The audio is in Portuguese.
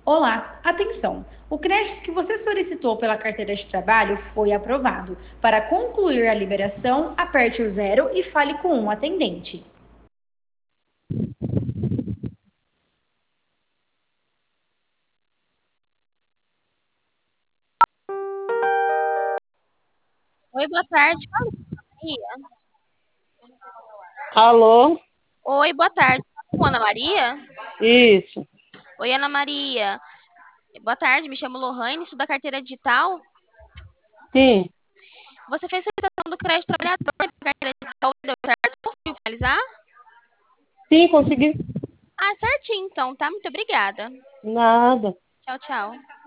Olá, atenção! O crédito que você solicitou pela carteira de trabalho foi aprovado. Para concluir a liberação, aperte o zero e fale com um atendente. Oi, boa tarde. Fala com Maria. Alô? Oi, boa tarde. Fala com Ana Maria? Isso. Oi, Ana Maria. Boa tarde, me chamo Lohane, sou da carteira digital. Sim, Você fez a solicitação do crédito trabalhador da carteira digital, deu certo? Conseguiu finalizar? sim, consegui. Ah, certinho então, tá? Muito obrigada. Nada. Tchau, tchau.